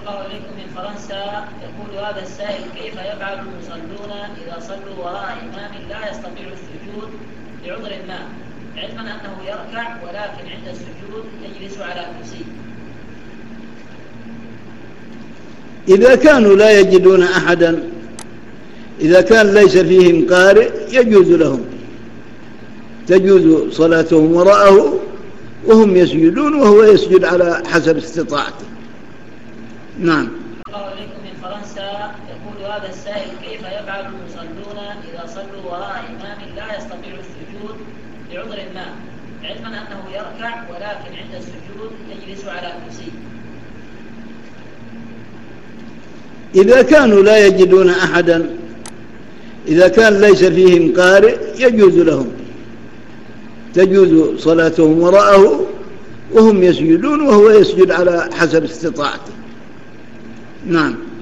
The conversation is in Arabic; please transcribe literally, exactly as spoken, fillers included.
الله إليكم من فرنسا. يقول هذا السائل: كيف يفعل المصلون إذا صلوا وراء إمام لا يستطيع السجود لعذر ما، علما أنه يركع ولكن عند السجود يجلس على كرسي؟ إذا كانوا لا يجدون أحدا، إذا كان ليس فيهم قارئ يجوز لهم، تجوز صلاتهم وراءه وهم يسجدون وهو يسجد على حسب استطاعته. نعم. الله إليكم من فرنسا. يقول هذا السائل: كيف يفعل المصلون إذا صلوا وراء إمام لا يستطيع السجود لعذر ما، علما أنه يركع ولكن عند السجود يجلس على كرسي؟ إذا كانوا لا يجدون أحدا، إذا كان ليس فيهم قارئ يجوز لهم، تجوز صلاتهم وراءه وهم يسجدون وهو يسجد على حسب استطاعته. نعم.